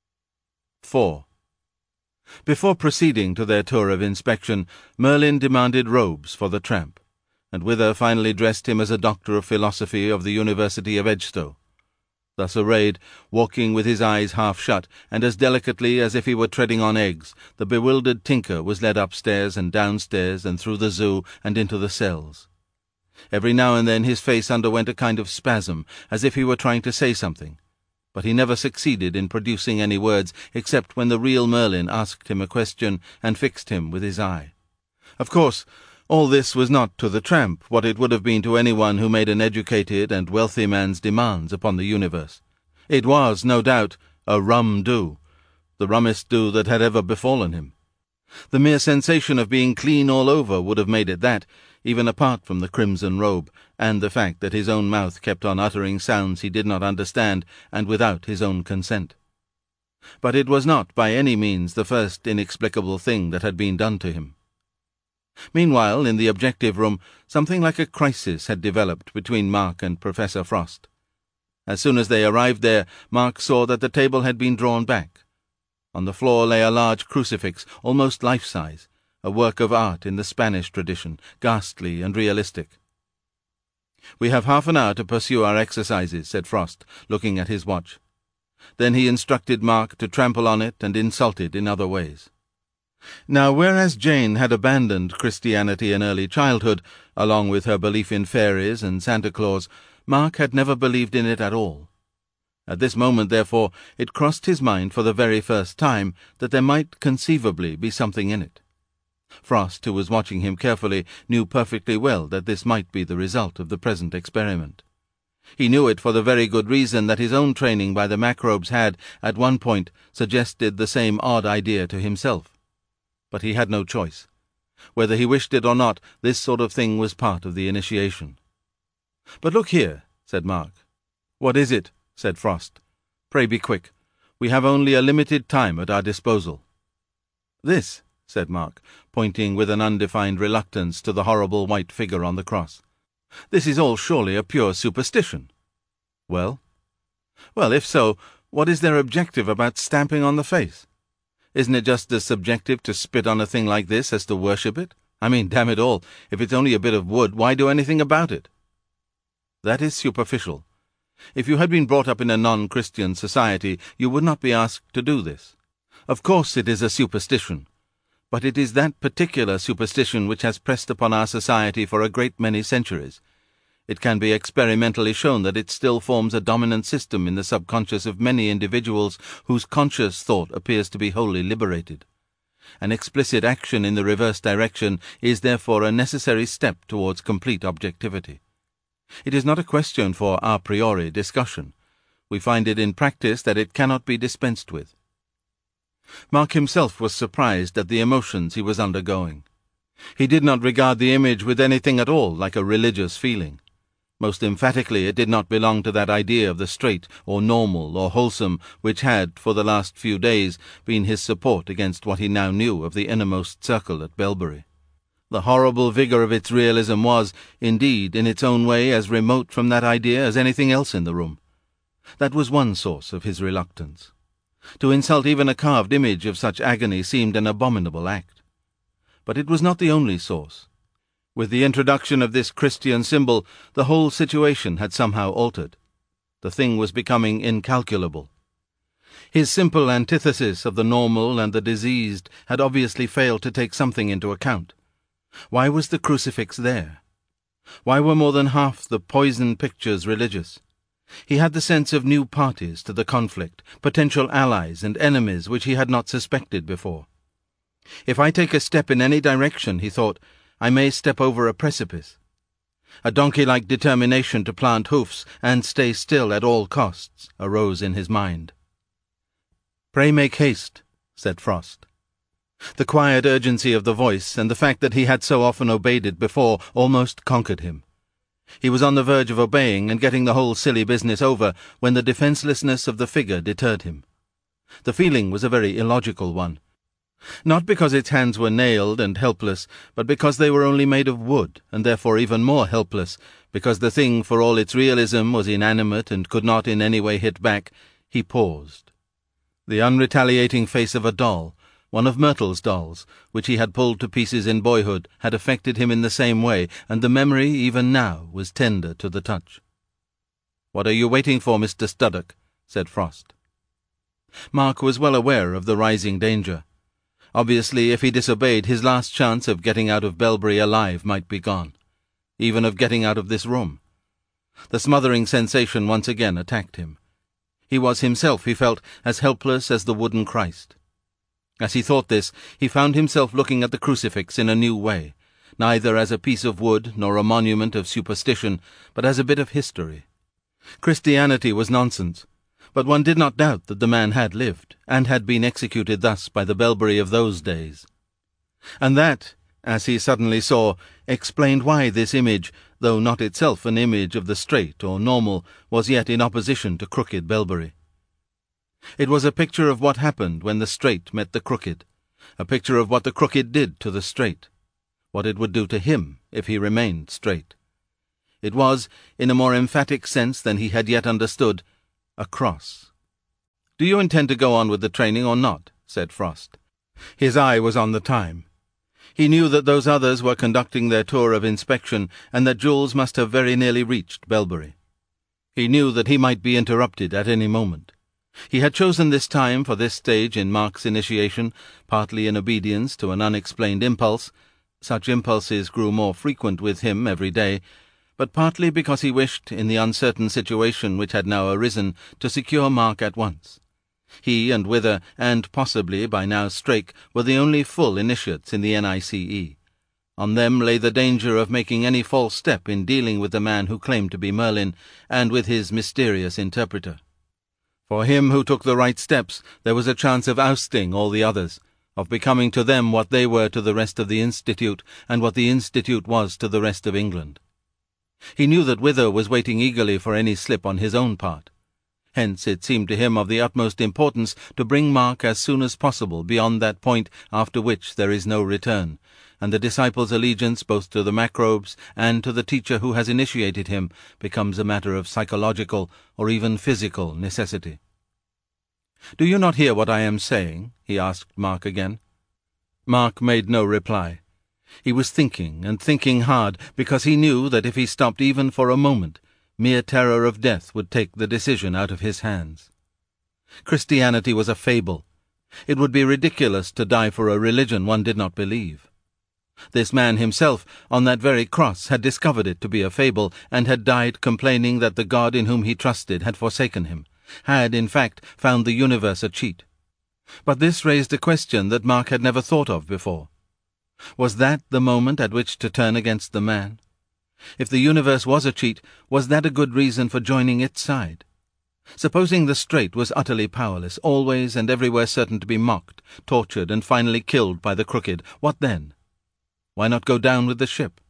four. Before proceeding to their tour of inspection, Merlin demanded robes for the tramp, and Wither finally dressed him as a doctor of philosophy of the University of Edgestowe. Thus arrayed, walking with his eyes half shut, and as delicately as if he were treading on eggs, the bewildered tinker was led upstairs and downstairs and through the zoo and into the cells. Every now and then his face underwent a kind of spasm, as if he were trying to say something, but he never succeeded in producing any words except when the real Merlin asked him a question and fixed him with his eye. Of course, all this was not to the tramp what it would have been to anyone who made an educated and wealthy man's demands upon the universe. It was, no doubt, a rum do, the rummest do that had ever befallen him. The mere sensation of being clean all over would have made it that, even apart from the crimson robe, and the fact that his own mouth kept on uttering sounds he did not understand, and without his own consent. But it was not by any means the first inexplicable thing that had been done to him. Meanwhile, in the objective room, something like a crisis had developed between Mark and Professor Frost. As soon as they arrived there, Mark saw that the table had been drawn back. On the floor lay a large crucifix, almost life-size, a work of art in the Spanish tradition, ghastly and realistic. "We have half an hour to pursue our exercises," said Frost, looking at his watch. Then he instructed Mark to trample on it and insult it in other ways. Now, whereas Jane had abandoned Christianity in early childhood, along with her belief in fairies and Santa Claus, Mark had never believed in it at all. At this moment, therefore, it crossed his mind for the very first time that there might conceivably be something in it. Frost, who was watching him carefully, knew perfectly well that this might be the result of the present experiment. He knew it for the very good reason that his own training by the Macrobes had, at one point, suggested the same odd idea to himself. But he had no choice. Whether he wished it or not, this sort of thing was part of the initiation. "But look here," said Mark. "What is it?" said Frost. "Pray be quick. We have only a limited time at our disposal." "This," said Mark, pointing with an undefined reluctance to the horrible white figure on the cross. "This is all surely a pure superstition." "Well?" "Well, if so, what is their objective about stamping on the face? Isn't it just as subjective to spit on a thing like this as to worship it? I mean, damn it all, if it's only a bit of wood, why do anything about it?" "That is superficial. If you had been brought up in a non-Christian society, you would not be asked to do this. Of course it is a superstition, but it is that particular superstition which has pressed upon our society for a great many centuries. It can be experimentally shown that it still forms a dominant system in the subconscious of many individuals whose conscious thought appears to be wholly liberated. An explicit action in the reverse direction is therefore a necessary step towards complete objectivity. It is not a question for a priori discussion. We find it in practice that it cannot be dispensed with." Mark himself was surprised at the emotions he was undergoing. He did not regard the image with anything at all like a religious feeling. Most emphatically, it did not belong to that idea of the straight or normal or wholesome which had, for the last few days, been his support against what he now knew of the innermost circle at Belbury. The horrible vigour of its realism was, indeed, in its own way as remote from that idea as anything else in the room. That was one source of his reluctance. To insult even a carved image of such agony seemed an abominable act. But it was not the only source. With the introduction of this Christian symbol, the whole situation had somehow altered. The thing was becoming incalculable. His simple antithesis of the normal and the diseased had obviously failed to take something into account. Why was the crucifix there? Why were more than half the poisoned pictures religious? He had the sense of new parties to the conflict, potential allies and enemies which he had not suspected before. "If I take a step in any direction," he thought, "I may step over a precipice." A donkey-like determination to plant hoofs and stay still at all costs arose in his mind. "Pray make haste," said Frost. The quiet urgency of the voice, and the fact that he had so often obeyed it before, almost conquered him. He was on the verge of obeying and getting the whole silly business over when the defencelessness of the figure deterred him. The feeling was a very illogical one. Not because its hands were nailed and helpless, but because they were only made of wood, and therefore even more helpless, because the thing, for all its realism, was inanimate and could not in any way hit back. He paused. The unretaliating face of a doll, one of Myrtle's dolls, which he had pulled to pieces in boyhood, had affected him in the same way, and the memory, even now, was tender to the touch. "What are you waiting for, Mister Studdock?" said Frost. Mark was well aware of the rising danger. Obviously, if he disobeyed, his last chance of getting out of Belbury alive might be gone. even of getting out of this room. The smothering sensation once again attacked him. He was himself, he felt, as helpless as the wooden Christ. As he thought this, he found himself looking at the crucifix in a new way, neither as a piece of wood nor a monument of superstition, but as a bit of history. Christianity was nonsense, but one did not doubt that the man had lived, and had been executed thus by the Belbury of those days. And that, as he suddenly saw, explained why this image, though not itself an image of the straight or normal, was yet in opposition to crooked Belbury. It was a picture of what happened when the straight met the crooked, a picture of what the crooked did to the straight, what it would do to him if he remained straight. It was, in a more emphatic sense than he had yet understood, a cross. "Do you intend to go on with the training or not?" said Frost. His eye was on the time. He knew that those others were conducting their tour of inspection, and that Jules must have very nearly reached Belbury. He knew that he might be interrupted at any moment. He had chosen this time for this stage in Mark's initiation, partly in obedience to an unexplained impulse — such impulses grew more frequent with him every day — but partly because he wished, in the uncertain situation which had now arisen, to secure Mark at once. He and Wither, and possibly by now Strake, were the only full initiates in the N I C E. On them lay the danger of making any false step in dealing with the man who claimed to be Merlin, and with his mysterious interpreter. For him who took the right steps, there was a chance of ousting all the others, of becoming to them what they were to the rest of the Institute, and what the Institute was to the rest of England. He knew that Wither was waiting eagerly for any slip on his own part. Hence it seemed to him of the utmost importance to bring Mark as soon as possible beyond that point after which there is no return, and the disciple's allegiance both to the Macrobes and to the teacher who has initiated him becomes a matter of psychological or even physical necessity. "Do you not hear what I am saying?" he asked Mark again. Mark made no reply. He was thinking, and thinking hard, because he knew that if he stopped even for a moment, mere terror of death would take the decision out of his hands. Christianity was a fable. It would be ridiculous to die for a religion one did not believe. This man himself, on that very cross, had discovered it to be a fable, and had died complaining that the God in whom he trusted had forsaken him, had, in fact, found the universe a cheat. But this raised a question that Mark had never thought of before. Was that the moment at which to turn against the man? If the universe was a cheat, was that a good reason for joining its side? Supposing the straight was utterly powerless, always and everywhere certain to be mocked, tortured, and finally killed by the crooked, what then? Why not go down with the ship?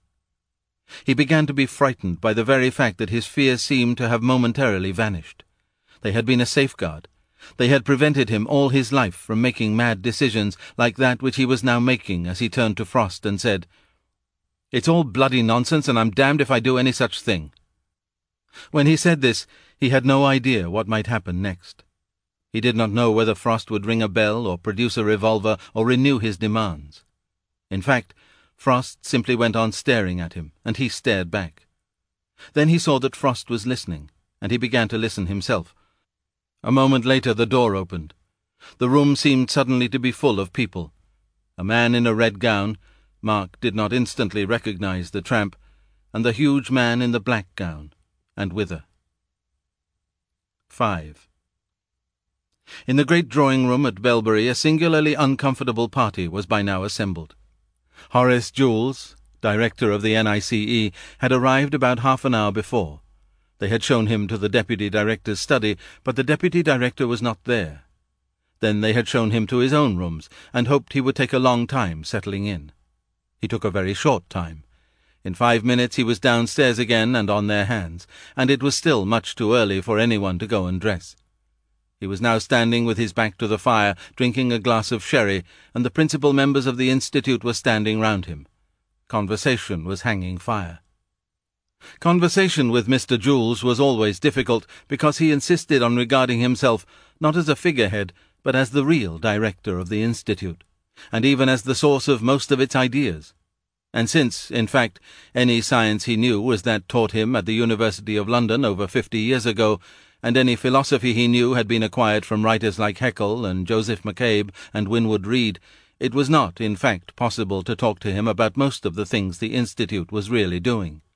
He began to be frightened by the very fact that his fears seemed to have momentarily vanished. They had been a safeguard. They had prevented him all his life from making mad decisions like that which he was now making as he turned to Frost and said, "It's all bloody nonsense, and I'm damned if I do any such thing." When he said this, he had no idea what might happen next. He did not know whether Frost would ring a bell or produce a revolver or renew his demands. In fact, Frost simply went on staring at him, and he stared back. Then he saw that Frost was listening, and he began to listen himself. A moment later the door opened. The room seemed suddenly to be full of people. A man in a red gown — Mark did not instantly recognize the tramp — and the huge man in the black gown, and Wither. Five. In the great drawing-room at Belbury a singularly uncomfortable party was by now assembled. Horace Jules, director of the N I C E, had arrived about half an hour before. They had shown him to the deputy director's study, but the deputy director was not there. Then they had shown him to his own rooms, and hoped he would take a long time settling in. He took a very short time. In five minutes he was downstairs again and on their hands, and it was still much too early for anyone to go and dress. He was now standing with his back to the fire, drinking a glass of sherry, and the principal members of the Institute were standing round him. Conversation was hanging fire. Conversation with Mister Jules was always difficult, because he insisted on regarding himself not as a figurehead, but as the real director of the Institute, and even as the source of most of its ideas. And since, in fact, any science he knew was that taught him at the University of London over fifty years ago, and any philosophy he knew had been acquired from writers like Haeckel and Joseph McCabe and Winwood Reade, it was not, in fact, possible to talk to him about most of the things the Institute was really doing.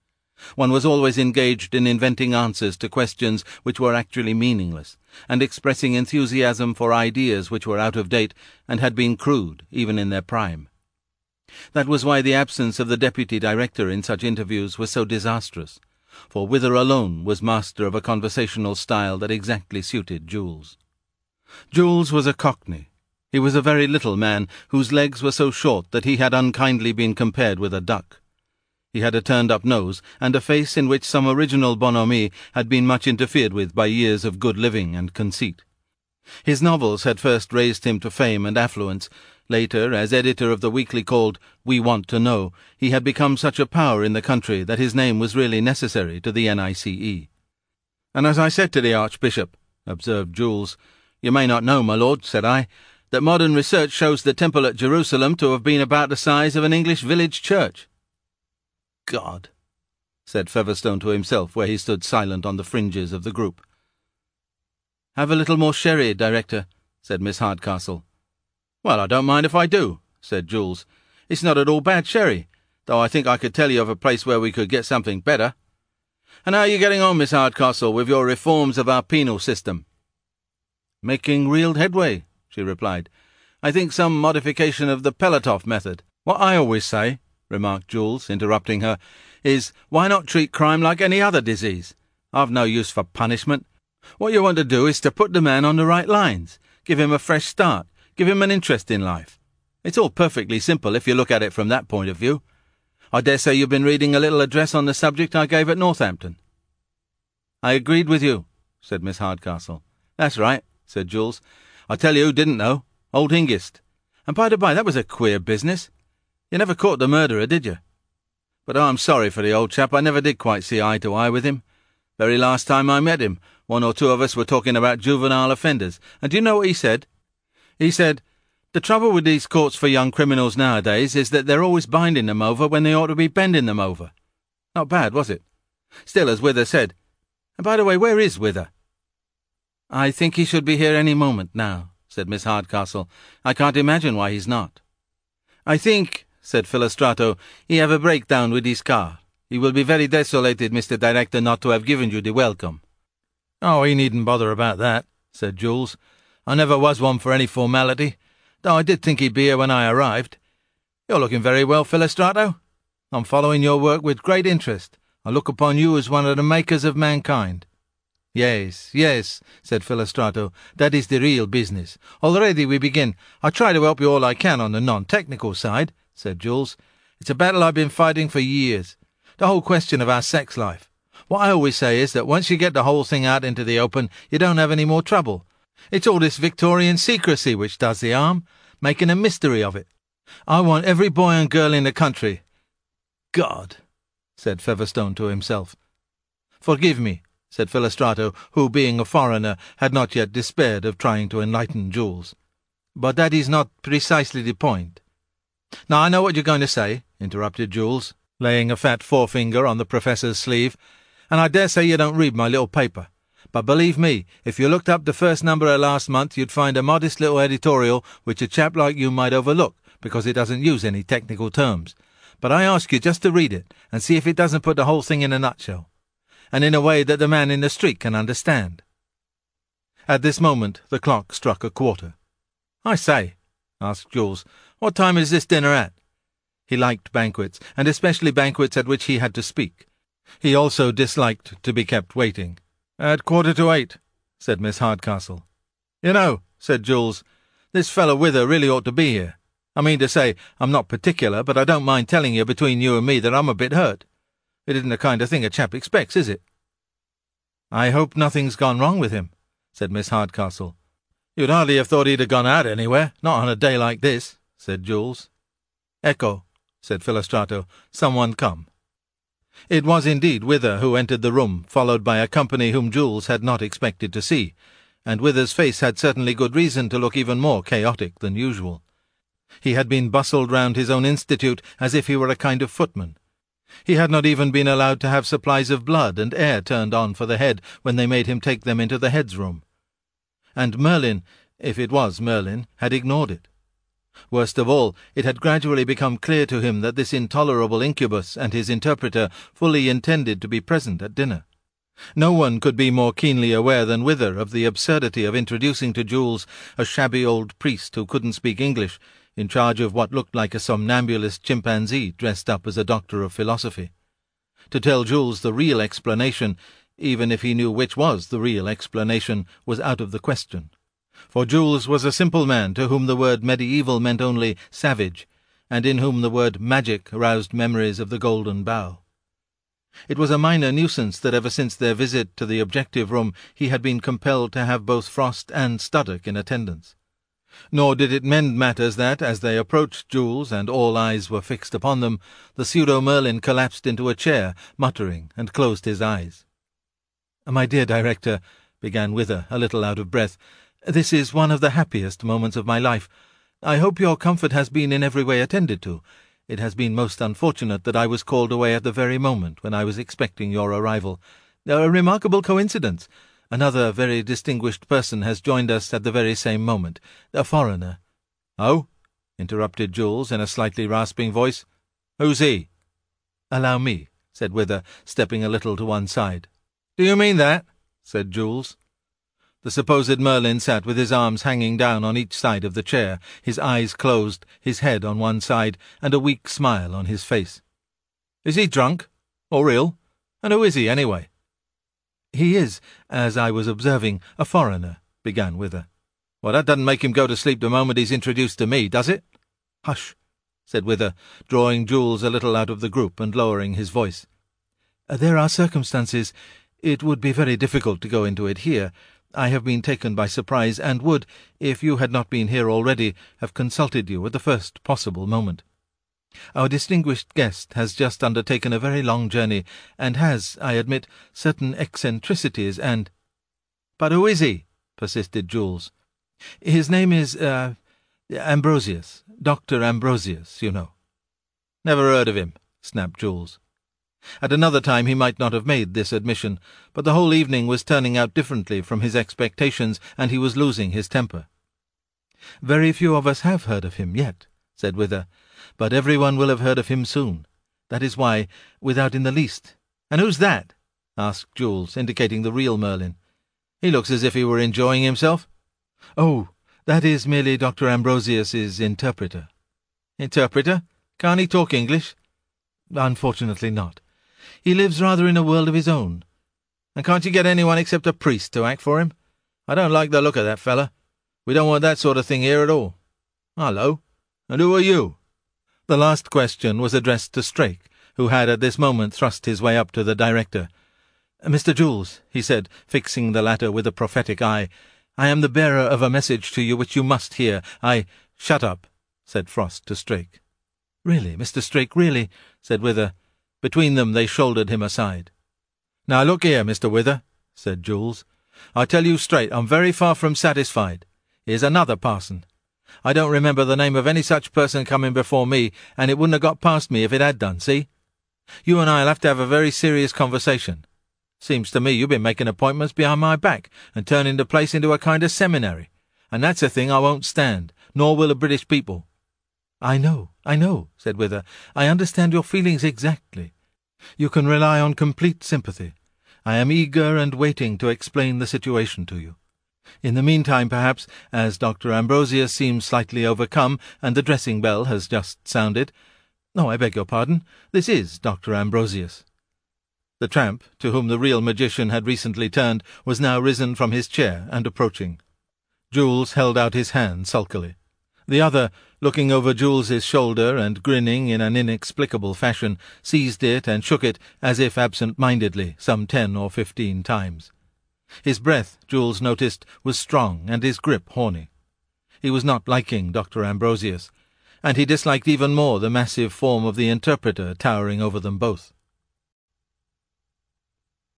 One was always engaged in inventing answers to questions which were actually meaningless, and expressing enthusiasm for ideas which were out of date and had been crude even in their prime. That was why the absence of the deputy director in such interviews was so disastrous, for Wither alone was master of a conversational style that exactly suited Jules. Jules was a Cockney. He was a very little man whose legs were so short that he had unkindly been compared with a duck. He had a turned-up nose and a face in which some original bonhomie had been much interfered with by years of good living and conceit. His novels had first raised him to fame and affluence. Later, as editor of the weekly called We Want to Know, he had become such a power in the country that his name was really necessary to the N I C E. "And as I said to the Archbishop," observed Jules, "you may not know, my lord," said I, "that modern research shows the temple at Jerusalem to have been about the size of an English village church." "God," said Featherstone to himself, where he stood silent on the fringes of the group. "Have a little more sherry, Director," said Miss Hardcastle. "Well, I don't mind if I do," said Jules. "It's not at all bad sherry, though I think I could tell you of a place where we could get something better. And how are you getting on, Miss Hardcastle, with your reforms of our penal system?" "Making real headway," she replied. "I think some modification of the Pelotov method. What I always say," remarked Jules, interrupting her, "is, why not treat crime like any other disease? I've no use for punishment. What you want to do is to put the man on the right lines, give him a fresh start, give him an interest in life. It's all perfectly simple if you look at it from that point of view. I dare say you've been reading a little address on the subject I gave at Northampton." "I agreed with you," said Miss Hardcastle. "That's right," said Jules. "I tell you who didn't know. Old Hengist. And by the by, that was a queer business. You never caught the murderer, did you? But oh, I'm sorry for the old chap. I never did quite see eye to eye with him. Very last time I met him, one or two of us were talking about juvenile offenders, and do you know what he said? He said, 'The trouble with these courts for young criminals nowadays is that they're always binding them over when they ought to be bending them over.' Not bad, was it? Still, as Wither said, and by the way, where is Wither?" "I think he should be here any moment now," said Miss Hardcastle. "I can't imagine why he's not." "I think," said Philostrato, "he have a breakdown with his car. He will be very desolated, Mister Director, not to have given you the welcome." "Oh, he needn't bother about that," said Jules. "I never was one for any formality, though I did think he'd be here when I arrived. You're looking very well, Philostrato. I'm following your work with great interest. I look upon you as one of the makers of mankind." "Yes, yes," said Philostrato, "that is the real business. Already we begin. I try to help you all I can on the non-technical side," said Jules. "It's a battle I've been fighting for years. The whole question of our sex life. What I always say is that once you get the whole thing out into the open, you don't have any more trouble. It's all this Victorian secrecy which does the harm, making a mystery of it. I want every boy and girl in the country—" "God," said Featherstone to himself. "Forgive me," said Philostrato, who, being a foreigner, had not yet despaired of trying to enlighten Jules. "But that is not precisely the point." "Now I know what you're going to say," interrupted Jules, laying a fat forefinger on the Professor's sleeve, "and I dare say you don't read my little paper. But believe me, if you looked up the first number of last month, you'd find a modest little editorial which a chap like you might overlook, because it doesn't use any technical terms. But I ask you just to read it, and see if it doesn't put the whole thing in a nutshell, and in a way that the man in the street can understand." At this moment the clock struck a quarter. "I say," asked Jules, "what time is this dinner at?" He liked banquets, and especially banquets at which he had to speak. He also disliked to be kept waiting. "At quarter to eight," said Miss Hardcastle. "You know," said Jules, "this fellow Wither really ought to be here. I mean to say, I'm not particular, but I don't mind telling you between you and me that I'm a bit hurt. It isn't the kind of thing a chap expects, is it?" "I hope nothing's gone wrong with him," said Miss Hardcastle. "You'd hardly have thought he'd have gone out anywhere, not on a day like this," said Jules. "Ecco," said Philostrato, "someone come." It was indeed Wither who entered the room, followed by a company whom Jules had not expected to see, and Wither's face had certainly good reason to look even more chaotic than usual. He had been bustled round his own institute as if he were a kind of footman. He had not even been allowed to have supplies of blood and air turned on for the head when they made him take them into the head's room. And Merlin, if it was Merlin, had ignored it. Worst of all, it had gradually become clear to him that this intolerable incubus and his interpreter fully intended to be present at dinner. No one could be more keenly aware than Wither of the absurdity of introducing to Jules a shabby old priest who couldn't speak English, in charge of what looked like a somnambulist chimpanzee dressed up as a doctor of philosophy. To tell Jules the real explanation, even if he knew which was the real explanation, was out of the question. For Jules was a simple man to whom the word medieval meant only savage, and in whom the word magic roused memories of the Golden Bough. It was a minor nuisance that ever since their visit to the objective room he had been compelled to have both Frost and Studdock in attendance. Nor did it mend matters that, as they approached Jules and all eyes were fixed upon them, the pseudo-Merlin collapsed into a chair, muttering, and closed his eyes. "My dear director," began Wither, a little out of breath, "this is one of the happiest moments of my life. I hope your comfort has been in every way attended to. It has been most unfortunate that I was called away at the very moment when I was expecting your arrival. A remarkable coincidence. Another very distinguished person has joined us at the very same moment. A foreigner." "Oh?" interrupted Jules in a slightly rasping voice. "Who's he?" "Allow me," said Wither, stepping a little to one side. "Do you mean that?" said Jules. The supposed Merlin sat with his arms hanging down on each side of the chair, his eyes closed, his head on one side, and a weak smile on his face. "Is he drunk? Or ill? And who is he, anyway?" "He is, as I was observing, a foreigner," began Wither. "Well, that doesn't make him go to sleep the moment he's introduced to me, does it?" "Hush," said Wither, drawing Jules a little out of the group and lowering his voice. "There are circumstances. It would be very difficult to go into it here. I have been taken by surprise, and would, if you had not been here already, have consulted you at the first possible moment. Our distinguished guest has just undertaken a very long journey, and has, I admit, certain eccentricities and—" "But who is he?" persisted Jules. "His name is, er, uh, Ambrosius, Doctor Ambrosius, you know." "Never heard of him," snapped Jules. At another time he might not have made this admission, but the whole evening was turning out differently from his expectations, and he was losing his temper. "Very few of us have heard of him yet," said Wither, "but everyone will have heard of him soon. That is why, without in the least—" "And who's that?" asked Jules, indicating the real Merlin. "He looks as if he were enjoying himself." "Oh, that is merely Doctor Ambrosius's interpreter." "Interpreter? Can't he talk English?" "Unfortunately not. He lives rather in a world of his own." "And can't you get anyone except a priest to act for him? I don't like the look of that fella. We don't want that sort of thing here at all. Hullo, and who are you?" The last question was addressed to Strake, who had at this moment thrust his way up to the director. "Mister Jules," he said, fixing the latter with a prophetic eye, "I am the bearer of a message to you which you must hear. I—" "Shut up," said Frost to Strake. "Really, Mister Strake, really," said Wither. Between them they shouldered him aside. "Now look here, Mister Wither," said Jules. "I tell you straight, I'm very far from satisfied. Here's another parson. I don't remember the name of any such person coming before me, and it wouldn't have got past me if it had done, see? You and I'll have to have a very serious conversation. Seems to me you've been making appointments behind my back, and turning the place into a kind of seminary, and that's a thing I won't stand, nor will the British people." "I know, I know," said Wither. "I understand your feelings exactly. You can rely on complete sympathy. I am eager and waiting to explain the situation to you. In the meantime, perhaps, as Doctor Ambrosius seems slightly overcome, and the dressing bell has just sounded— Oh, I beg your pardon. This is Doctor Ambrosius." The tramp, to whom the real magician had recently turned, was now risen from his chair and approaching. Jules held out his hand sulkily. The other, looking over Jules's shoulder and grinning in an inexplicable fashion, seized it and shook it as if absent-mindedly some ten or fifteen times. His breath, Jules noticed, was strong and his grip horny. He was not liking Doctor Ambrosius, and he disliked even more the massive form of the interpreter towering over them both.